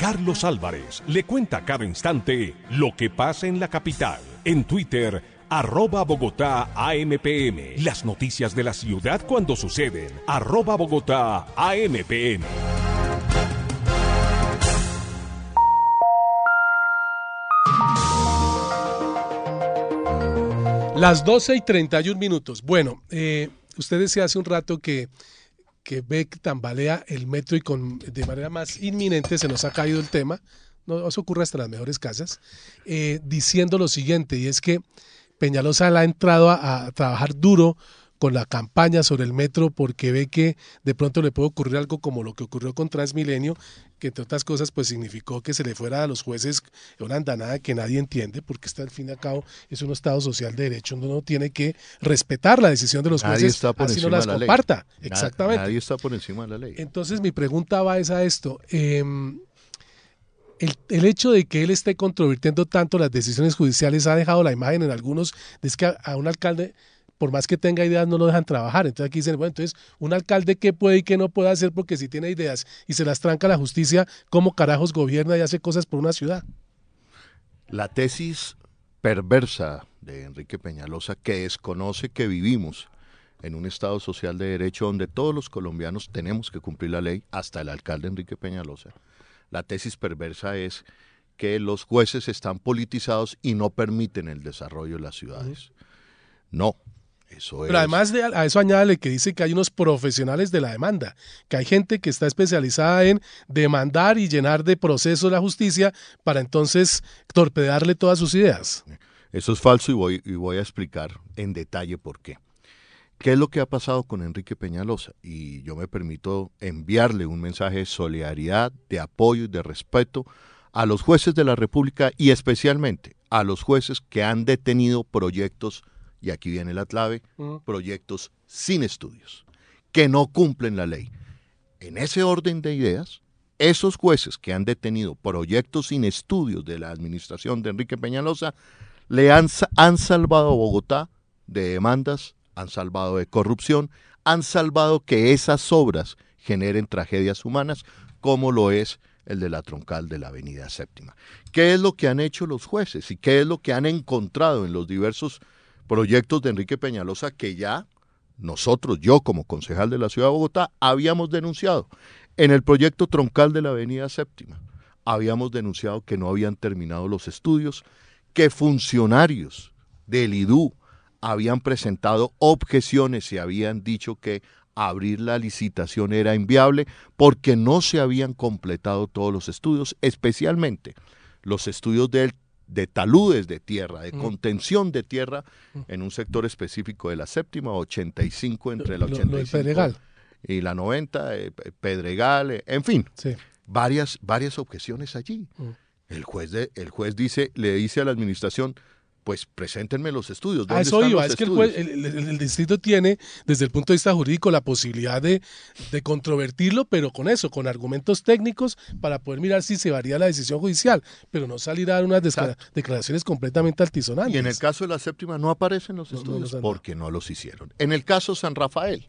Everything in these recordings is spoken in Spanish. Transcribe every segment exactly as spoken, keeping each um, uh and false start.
Carlos Álvarez le cuenta cada instante lo que pasa en la capital. En Twitter, arroba Bogotá A M P M. Las noticias de la ciudad cuando suceden. Arroba Bogotá A M P M. Las doce y treinta y un minutos. Bueno, eh, usted decía hace un rato que que ve que tambalea el metro y con de manera más inminente se nos ha caído el tema, no, eso ocurre hasta en las mejores casas, eh, diciendo lo siguiente, y es que Peñalosa le ha entrado a, a trabajar duro con la campaña sobre el metro porque ve que de pronto le puede ocurrir algo como lo que ocurrió con Transmilenio, que entre otras cosas pues significó que se le fuera a los jueces una andanada que nadie entiende, porque está al fin y al cabo es un estado social de derecho donde uno tiene que respetar la decisión de los nadie jueces, está por así no encima las de la comparta. ley. Exactamente. Nadie está por encima de la ley. Entonces mi pregunta va es a esto, eh, el, el hecho de que él esté controvirtiendo tanto las decisiones judiciales ha dejado la imagen en algunos, es que a, a un alcalde, por más que tenga ideas, no lo dejan trabajar. Entonces aquí dicen, bueno, entonces, un alcalde qué puede y qué no puede hacer, porque si tiene ideas y se las tranca la justicia, ¿cómo carajos gobierna y hace cosas por una ciudad? La tesis perversa de Enrique Peñalosa, que desconoce que vivimos en un estado social de derecho donde todos los colombianos tenemos que cumplir la ley, hasta el alcalde Enrique Peñalosa. La tesis perversa es que los jueces están politizados y no permiten el desarrollo de las ciudades. No. Eso Pero es. además de a eso añádele que dice que hay unos profesionales de la demanda, que hay gente que está especializada en demandar y llenar de procesos la justicia para entonces torpedearle todas sus ideas. Eso es falso y voy, y voy a explicar en detalle por qué. ¿Qué es lo que ha pasado con Enrique Peñalosa? Y yo me permito enviarle un mensaje de solidaridad, de apoyo y de respeto a los jueces de la República y especialmente a los jueces que han detenido proyectos, y aquí viene la clave, uh-huh. proyectos sin estudios, que no cumplen la ley. En ese orden de ideas, esos jueces que han detenido proyectos sin estudios de la administración de Enrique Peñalosa, le han, han salvado a Bogotá de demandas, han salvado de corrupción, han salvado que esas obras generen tragedias humanas, como lo es el de la troncal de la avenida Séptima. ¿Qué es lo que han hecho los jueces y qué es lo que han encontrado en los diversos proyectos de Enrique Peñalosa que ya nosotros, yo como concejal de la ciudad de Bogotá, habíamos denunciado? En el proyecto troncal de la avenida Séptima, habíamos denunciado que no habían terminado los estudios, que funcionarios del I D U habían presentado objeciones y habían dicho que abrir la licitación era inviable porque no se habían completado todos los estudios, especialmente los estudios del de taludes de tierra, de contención de tierra en un sector específico de la Séptima, ochenta y cinco entre la ochenta y cinco y la noventa, eh, Pedregal, eh, en fin, sí. varias, varias objeciones allí. Mm. El juez, de, el juez dice, le dice a la administración, pues preséntenme los estudios. ¿Dónde a eso están iba, los es que el, estudios? juez, el, el, el distrito tiene, desde el punto de vista jurídico, la posibilidad de, de controvertirlo, pero con eso, con argumentos técnicos, para poder mirar si se varía la decisión judicial, pero no salir a dar unas desclara- declaraciones completamente altisonantes. Y en el caso de la Séptima no aparecen los estudios, no, no porque no los hicieron. En el caso San Rafael,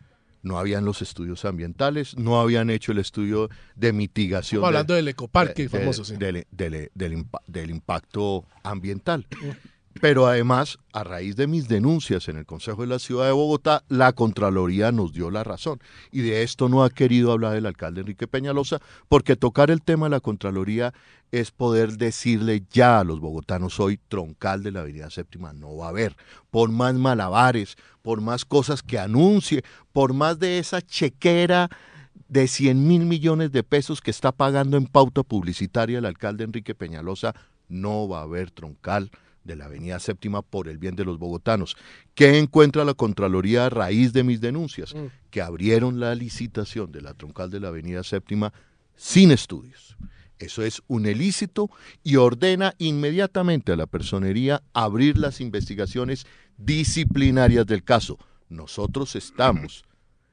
no habían los estudios ambientales, no habían hecho el estudio de mitigación. Estamos hablando de, del ecoparque de, famoso, de, sí. Del, del, del, del impacto ambiental. Pero además, a raíz de mis denuncias en el Consejo de la Ciudad de Bogotá, la Contraloría nos dio la razón. Y de esto no ha querido hablar el alcalde Enrique Peñalosa, porque tocar el tema de la Contraloría es poder decirle ya a los bogotanos hoy, troncal de la avenida Séptima no va a haber. Por más malabares, por más cosas que anuncie, por más de esa chequera de cien mil millones de pesos que está pagando en pauta publicitaria el alcalde Enrique Peñalosa, no va a haber troncal de la avenida Séptima por el bien de los bogotanos. ¿Qué encuentra la Contraloría a raíz de mis denuncias? Mm. Que abrieron la licitación de la troncal de la avenida Séptima sin estudios. Eso es un ilícito y ordena inmediatamente a la personería abrir las investigaciones disciplinarias del caso. Nosotros estamos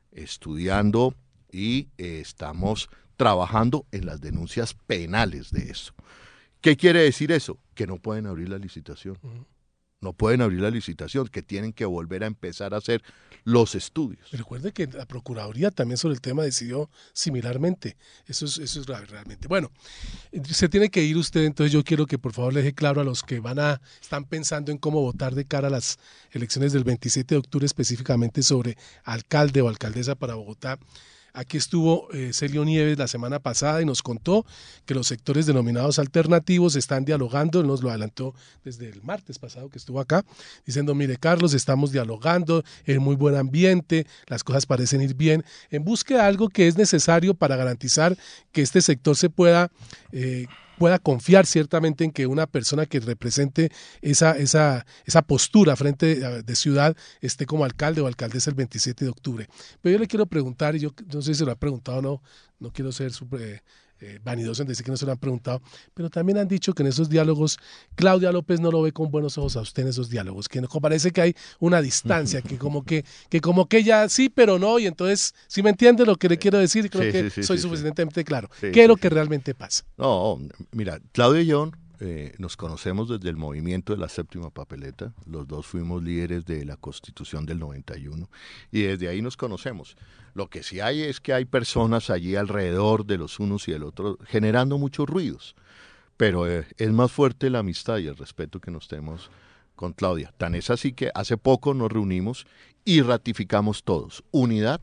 estudiando y eh, estamos trabajando en las denuncias penales de eso. ¿Qué quiere decir eso? Que no pueden abrir la licitación. no pueden abrir la licitación, que tienen que volver a empezar a hacer los estudios. Pero recuerde que la Procuraduría también sobre el tema decidió similarmente. Eso es, eso es grave realmente. Bueno, se tiene que ir usted, entonces yo quiero que por favor le deje claro a los que van a, están pensando en cómo votar de cara a las elecciones del veintisiete de octubre, específicamente sobre alcalde o alcaldesa para Bogotá. Aquí estuvo eh, Celio Nieves la semana pasada y nos contó que los sectores denominados alternativos están dialogando, él nos lo adelantó desde el martes pasado que estuvo acá, diciendo, mire Carlos, estamos dialogando en muy buen ambiente, las cosas parecen ir bien, en búsqueda de algo que es necesario para garantizar que este sector se pueda... Eh, pueda confiar ciertamente en que una persona que represente esa, esa, esa postura frente de ciudad esté como alcalde o alcaldesa el veintisiete de octubre. Pero yo le quiero preguntar, y yo no sé si se lo ha preguntado o no, no quiero ser super, eh, vanidoso en decir que no se lo han preguntado, pero también han dicho que en esos diálogos Claudia López no lo ve con buenos ojos a usted en esos diálogos, que no, parece que hay una distancia, que como que, que como que ella sí, pero no, y entonces, si me entiende lo que le quiero decir, creo sí, que sí, sí, soy sí, suficientemente sí. claro. Sí, ¿Qué es sí, lo sí. que realmente pasa? No, mira, Claudia y yo eh, nos conocemos desde el movimiento de la séptima papeleta, los dos fuimos líderes de la Constitución del noventa y uno y desde ahí nos conocemos. Lo que sí hay es que hay personas allí alrededor de los unos y del otro generando muchos ruidos, pero eh, es más fuerte la amistad y el respeto que nos tenemos con Claudia. Tan es así que hace poco nos reunimos y ratificamos todos unidad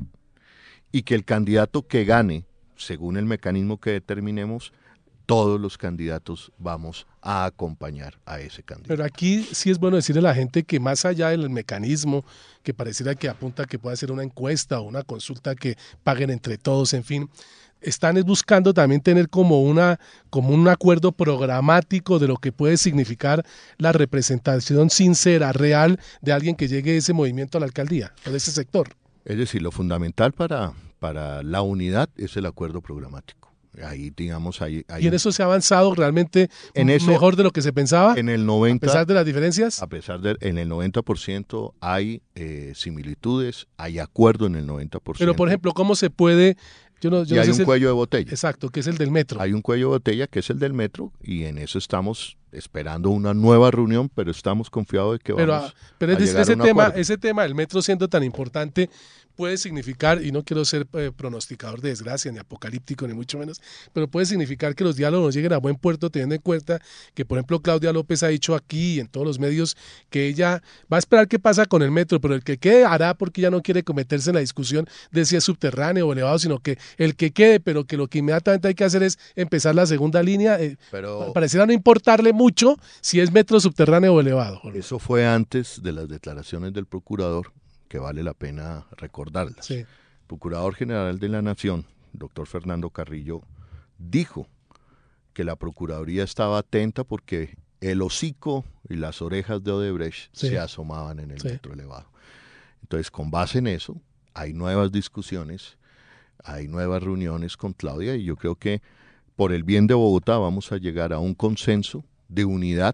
y que el candidato que gane, según el mecanismo que determinemos, todos los candidatos vamos a acompañar a ese candidato. Pero aquí sí es bueno decirle a la gente que más allá del mecanismo que pareciera que apunta que pueda ser una encuesta o una consulta que paguen entre todos, en fin, están buscando también tener como una como un acuerdo programático de lo que puede significar la representación sincera, real, de alguien que llegue a ese movimiento a la alcaldía o de ese sector. Es decir, lo fundamental para, para la unidad es el acuerdo programático. Ahí, digamos, ahí, ahí ¿Y en eso se ha avanzado realmente en eso, mejor de lo que se pensaba? En el noventa, a pesar de las diferencias. A pesar de, en el noventa por ciento hay eh, similitudes, hay acuerdo en el noventa por ciento. Pero, por ejemplo, ¿cómo se puede...? Yo no, yo y no hay sé un si cuello el, de botella. Exacto, que es el del metro. Hay un cuello de botella que es el del metro y en eso estamos esperando una nueva reunión, pero estamos confiados de que pero, vamos pero a es, llegar ese a un tema, acuerdo. ese tema del metro siendo tan importante puede significar, y no quiero ser eh, pronosticador de desgracia, ni apocalíptico, ni mucho menos, pero puede significar que los diálogos no lleguen a buen puerto, teniendo en cuenta que, por ejemplo, Claudia López ha dicho aquí y en todos los medios que ella va a esperar qué pasa con el metro, pero el que quede hará porque ella no quiere cometerse en la discusión de si es subterráneo o elevado, sino que el que quede, pero que lo que inmediatamente hay que hacer es empezar la segunda línea. Eh, pero pareciera no importarle mucho si es metro subterráneo o elevado. Eso fue antes de las declaraciones del procurador, que vale la pena recordarlas. Sí. El Procurador General de la Nación, doctor Fernando Carrillo, dijo que la Procuraduría estaba atenta porque el hocico y las orejas de Odebrecht sí. se asomaban en el sí. metro elevado. Entonces, con base en eso, hay nuevas discusiones, hay nuevas reuniones con Claudia y yo creo que por el bien de Bogotá vamos a llegar a un consenso de unidad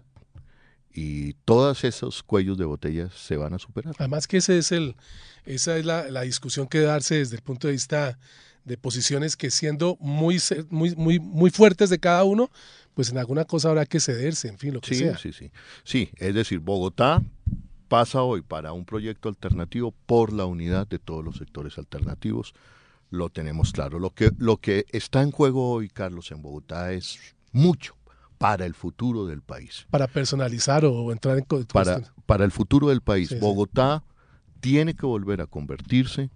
y todos esos cuellos de botella se van a superar. Además que ese es el, esa es la, la discusión que darse desde el punto de vista de posiciones que siendo muy, muy, muy, muy fuertes de cada uno, pues en alguna cosa habrá que cederse, en fin, lo que sí, sea. Sí, sí, sí. Es decir, Bogotá pasa hoy para un proyecto alternativo por la unidad de todos los sectores alternativos. Lo tenemos claro. Lo que, lo que está en juego hoy, Carlos, en Bogotá es mucho para el futuro del país. Para personalizar o entrar en... Para, para el futuro del país. Sí, Bogotá sí. tiene que volver a convertirse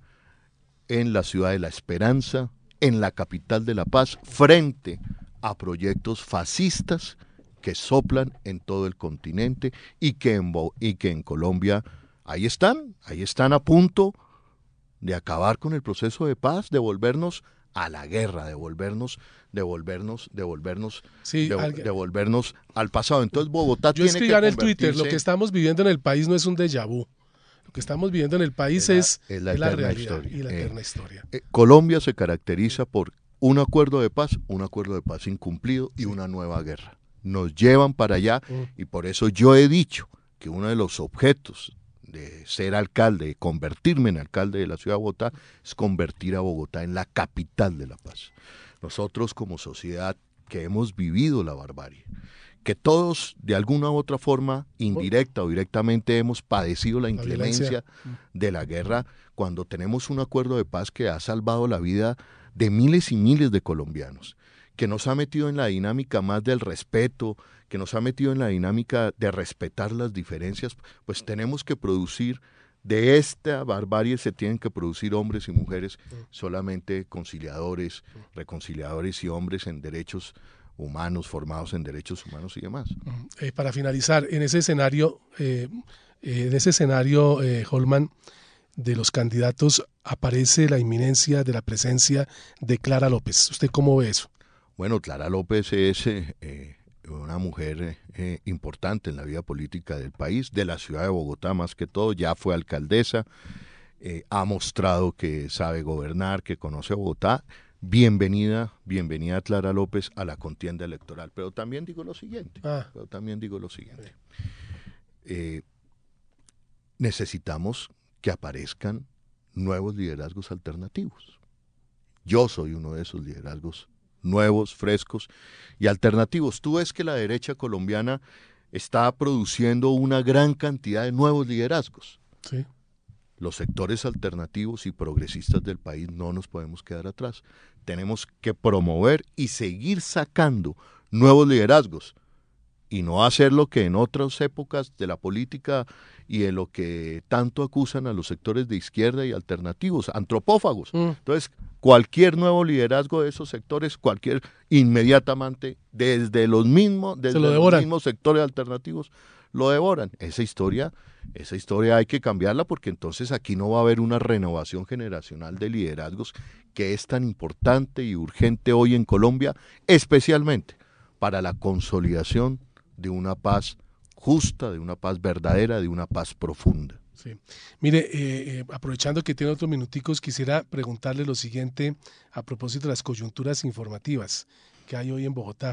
en la ciudad de la esperanza, en la capital de la paz, frente a proyectos fascistas que soplan en todo el continente y que en, y que en Colombia ahí están, ahí están a punto de acabar con el proceso de paz, de volvernos a la guerra, devolvernos, devolvernos, devolvernos, sí, de, al, devolvernos al pasado. Entonces Bogotá yo tiene escribí que en el Twitter, lo que estamos viviendo en el país no es un déjà vu. Lo que estamos viviendo en el país es la, es la, es la realidad historia. y la eh, eterna historia. Eh, Colombia se caracteriza por un acuerdo de paz, un acuerdo de paz incumplido y sí. una nueva guerra. Nos llevan para allá mm. y por eso yo he dicho que uno de los objetos de ser alcalde, de convertirme en alcalde de la ciudad de Bogotá, es convertir a Bogotá en la capital de la paz. Nosotros como sociedad que hemos vivido la barbarie, que todos de alguna u otra forma, indirecta o directamente, hemos padecido la inclemencia de la guerra, cuando tenemos un acuerdo de paz que ha salvado la vida de miles y miles de colombianos, que nos ha metido en la dinámica más del respeto, que nos ha metido en la dinámica de respetar las diferencias, pues tenemos que producir, de esta barbarie se tienen que producir hombres y mujeres solamente conciliadores, reconciliadores y hombres en derechos humanos, formados en derechos humanos y demás. Eh, para finalizar, en ese escenario, eh, eh, en ese escenario, eh, Holman, de los candidatos, aparece la inminencia de la presencia de Clara López. ¿Usted cómo ve eso? Bueno, Clara López es eh, eh, una mujer eh, importante en la vida política del país, de la ciudad de Bogotá más que todo, ya fue alcaldesa, eh, ha mostrado que sabe gobernar, que conoce Bogotá. Bienvenida, bienvenida Clara López a la contienda electoral, pero también digo lo siguiente, Ah. pero también digo lo siguiente. Eh, necesitamos que aparezcan nuevos liderazgos alternativos. Yo soy uno de esos liderazgos nuevos, frescos y alternativos. Tú ves que la derecha colombiana está produciendo una gran cantidad de nuevos liderazgos. Sí. Los sectores alternativos y progresistas del país no nos podemos quedar atrás. Tenemos que promover y seguir sacando nuevos liderazgos y no hacer lo que en otras épocas de la política y en lo que tanto acusan a los sectores de izquierda y alternativos, antropófagos. Mm. Entonces, cualquier nuevo liderazgo de esos sectores, cualquier, inmediatamente, desde los mismos, desde los mismos sectores alternativos, lo devoran. Esa historia, esa historia hay que cambiarla, porque entonces aquí no va a haber una renovación generacional de liderazgos que es tan importante y urgente hoy en Colombia, especialmente para la consolidación de una paz justa, de una paz verdadera, de una paz profunda. Sí. Mire, eh, eh, aprovechando que tiene otros minuticos, quisiera preguntarle lo siguiente a propósito de las coyunturas informativas que hay hoy en Bogotá.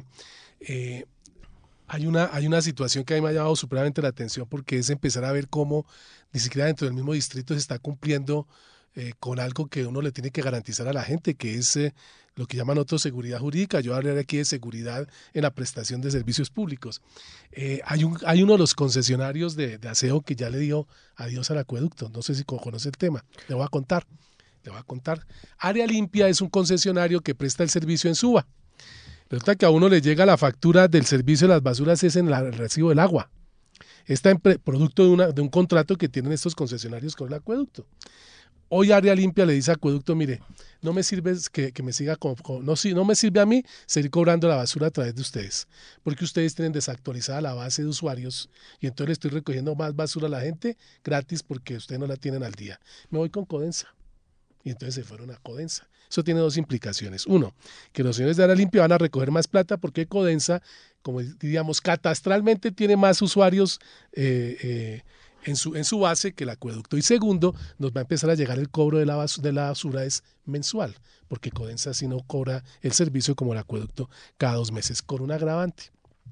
Eh, hay, una, hay una situación que a mí me ha llamado supremamente la atención, porque es empezar a ver cómo ni siquiera dentro del mismo distrito se está cumpliendo eh, con algo que uno le tiene que garantizar a la gente, que es eh, lo que llaman otros seguridad jurídica. Yo hablaré aquí de seguridad en la prestación de servicios públicos. Eh, hay, un, hay uno de los concesionarios de, de aseo que ya le dio adiós al acueducto. No sé si conoce el tema. Le voy a contar. Le voy a contar. Área Limpia es un concesionario que presta el servicio en Suba. Resulta que a uno le llega la factura del servicio de las basuras es en la, el recibo del agua. Está en pre, producto de, una, de un contrato que tienen estos concesionarios con el acueducto. Hoy Área Limpia le dice a Acueducto, mire, no me sirve que, que me siga con, con, no, no me sirve a mí seguir cobrando la basura a través de ustedes, porque ustedes tienen desactualizada la base de usuarios y entonces le estoy recogiendo más basura a la gente gratis porque ustedes no la tienen al día. Me voy con Codensa. Y entonces se fueron a Codensa. Eso tiene dos implicaciones. Uno, que los señores de Área Limpia van a recoger más plata porque Codensa, como diríamos, catastralmente tiene más usuarios eh, eh, En su, en su base que el acueducto. Y segundo, nos va a empezar a llegar el cobro de la, basura, de la basura es mensual, porque Codensa sí no cobra el servicio como el acueducto cada dos meses, con un agravante,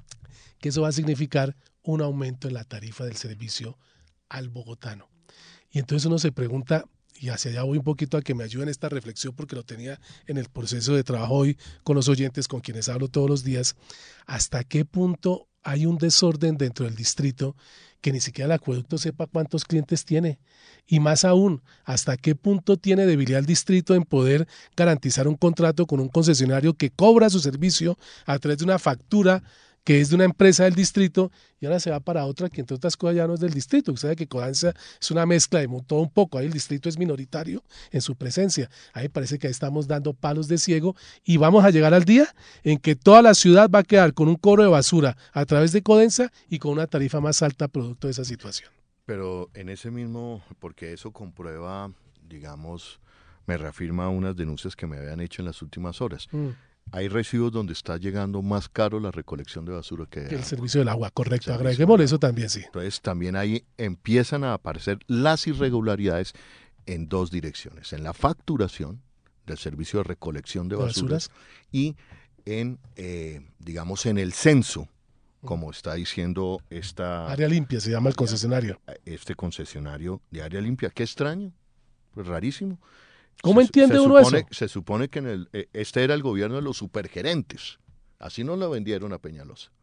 que eso va a significar un aumento en la tarifa del servicio al bogotano. Y entonces uno se pregunta, y hacia allá voy un poquito a que me ayuden esta reflexión, porque lo tenía en el proceso de trabajo hoy con los oyentes con quienes hablo todos los días, ¿hasta qué punto hay un desorden dentro del distrito que ni siquiera el acueducto sepa cuántos clientes tiene? Y más aún, ¿hasta qué punto tiene debilidad el distrito en poder garantizar un contrato con un concesionario que cobra su servicio a través de una factura que es de una empresa del distrito y ahora se va para otra que entre otras cosas ya no es del distrito? Usted sabe que Codensa es una mezcla de todo un poco, ahí el distrito es minoritario en su presencia. Ahí parece que ahí estamos dando palos de ciego y vamos a llegar al día en que toda la ciudad va a quedar con un cobro de basura a través de Codensa y con una tarifa más alta producto de esa situación. Pero en ese mismo, porque eso comprueba, digamos, me reafirma unas denuncias que me habían hecho en las últimas horas. Mm. Hay residuos donde está llegando más caro la recolección de basura que, que el servicio del agua, correcto. Agreguémosle eso también, sí. Entonces también ahí empiezan a aparecer las irregularidades en dos direcciones, en la facturación del servicio de recolección de, de basuras, basuras y en, eh, digamos, en el censo, como está diciendo esta... Área Limpia se llama el concesionario. Este concesionario de Área Limpia, qué extraño, pues rarísimo. ¿Cómo se, entiende se uno supone, eso? Se supone que en el, este era el gobierno de los supergerentes, así nos lo vendieron a Peñalosa,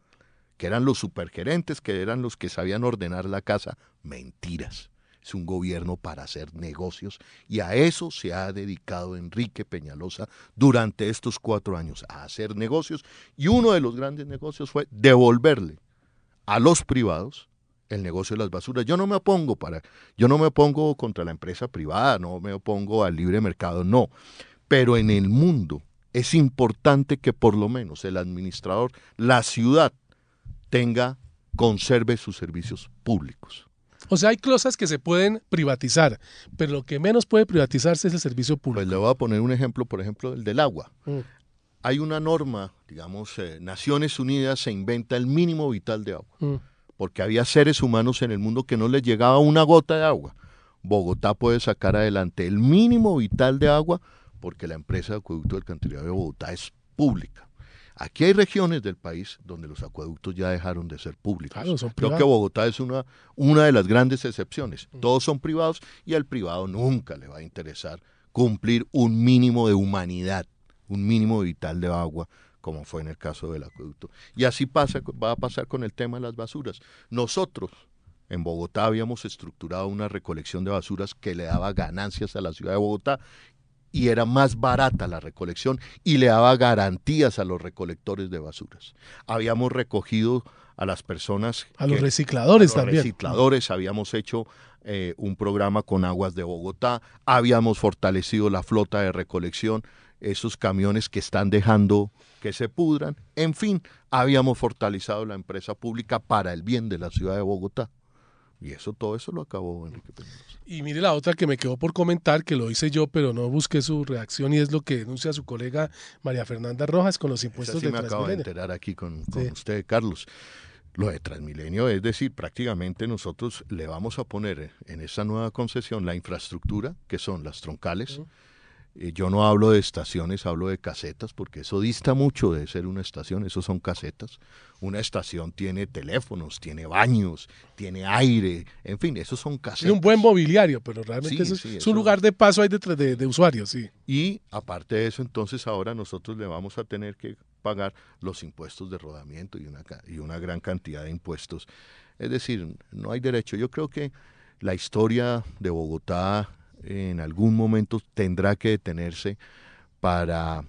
que eran los supergerentes, que eran los que sabían ordenar la casa. Mentiras. Es un gobierno para hacer negocios y a eso se ha dedicado Enrique Peñalosa durante estos cuatro años, a hacer negocios, y uno de los grandes negocios fue devolverle a los privados el negocio de las basuras. Yo no me opongo para, yo no me opongo contra la empresa privada, no me opongo al libre mercado, no, pero en el mundo es importante que por lo menos el administrador, la ciudad, tenga, conserve sus servicios públicos. O sea, hay cosas que se pueden privatizar, pero lo que menos puede privatizarse es el servicio público. Pues le voy a poner un ejemplo, por ejemplo, el del agua. Mm. Hay una norma, digamos, eh, Naciones Unidas se inventa el mínimo vital de agua, mm. porque había seres humanos en el mundo que no les llegaba una gota de agua. Bogotá puede sacar adelante el mínimo vital de agua porque la empresa de acueducto del Alcantarillado de Bogotá es pública. Aquí hay regiones del país donde los acueductos ya dejaron de ser públicos. Claro, son Creo privados. que Bogotá es una, una de las grandes excepciones. Todos son privados y al privado nunca le va a interesar cumplir un mínimo de humanidad, un mínimo vital de agua, como fue en el caso del acueducto. Y así pasa, va a pasar con el tema de las basuras. Nosotros en Bogotá habíamos estructurado una recolección de basuras que le daba ganancias a la ciudad de Bogotá, y era más barata la recolección y le daba garantías a los recolectores de basuras. Habíamos recogido a las personas... A los recicladores a los también. recicladores, habíamos hecho eh, un programa con Aguas de Bogotá, habíamos fortalecido la flota de recolección, esos camiones que están dejando que se pudran, en fin, habíamos fortalecido la empresa pública para el bien de la ciudad de Bogotá. Y eso, todo eso lo acabó Enrique Peñalosa. Y mire la otra que me quedó por comentar, que lo hice yo, pero no busqué su reacción, y es lo que denuncia su colega María Fernanda Rojas con los impuestos sí de me acabo de Transmilenio. enterar aquí con, con Sí. usted, Carlos. Lo de Transmilenio, es decir, prácticamente nosotros le vamos a poner en esa nueva concesión la infraestructura, que son las troncales. Uh-huh. Eh, yo no hablo de estaciones, hablo de casetas, porque eso dista mucho de ser una estación, eso son casetas. Una estación tiene teléfonos, tiene baños, tiene aire, en fin, eso son casetas. Tiene un buen mobiliario, pero realmente Sí, eso sí, es eso- un lugar de paso ahí detrás de, de usuarios, sí. Y aparte de eso, entonces ahora nosotros le vamos a tener que pagar los impuestos de rodamiento y una, ca- y una gran cantidad de impuestos. Es decir, no hay derecho. Yo creo que la historia de Bogotá en algún momento tendrá que detenerse para,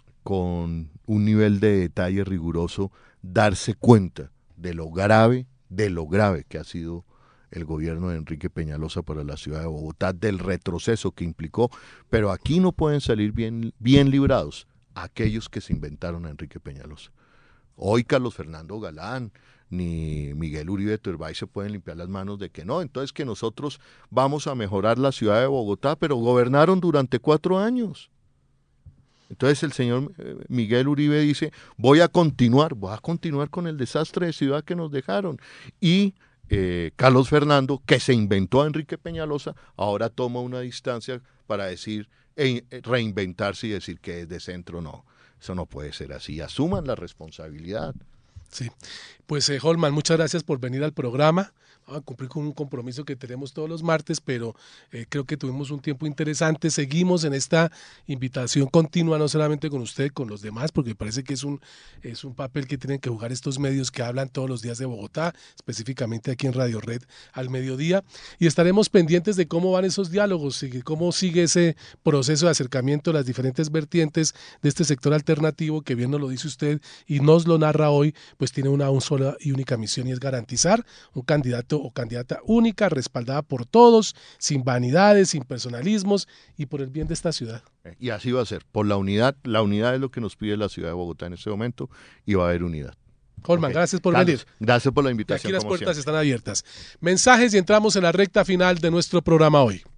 con un nivel de detalle riguroso, darse cuenta de lo grave, de lo grave que ha sido el gobierno de Enrique Peñalosa para la ciudad de Bogotá, del retroceso que implicó, pero aquí no pueden salir bien, bien librados aquellos que se inventaron a Enrique Peñalosa. Hoy Carlos Fernando Galán ni Miguel Uribe Turbay se pueden limpiar las manos de que no, entonces que nosotros vamos a mejorar la ciudad de Bogotá, pero gobernaron durante cuatro años. Entonces el señor eh, Miguel Uribe dice, voy a continuar, voy a continuar con el desastre de ciudad que nos dejaron. Y eh, Carlos Fernando, que se inventó a Enrique Peñalosa, ahora toma una distancia para decir, e, reinventarse y decir que es de centro. No, eso no puede ser así. Asuman la responsabilidad. Sí, pues eh, Holman, muchas gracias por venir al programa. Vamos a cumplir con un compromiso que tenemos todos los martes, pero eh, creo que tuvimos un tiempo interesante. Seguimos en esta invitación continua, no solamente con usted, con los demás, porque me parece que es un, es un papel que tienen que jugar estos medios que hablan todos los días de Bogotá, específicamente aquí en Radio Red al mediodía, y estaremos pendientes de cómo van esos diálogos y cómo sigue ese proceso de acercamiento a las diferentes vertientes de este sector alternativo, que bien nos lo dice usted y nos lo narra hoy, pues tiene una, una sola y única misión, y es garantizar un candidato o candidata única, respaldada por todos, sin vanidades, sin personalismos y por el bien de esta ciudad. Y así va a ser, por la unidad. La unidad es lo que nos pide la ciudad de Bogotá en este momento, y va a haber unidad. Holman, okay. Gracias por Carlos, venir. Gracias por la Y invitación. aquí las como puertas siempre. están abiertas. Mensajes y entramos en la recta final de nuestro programa hoy.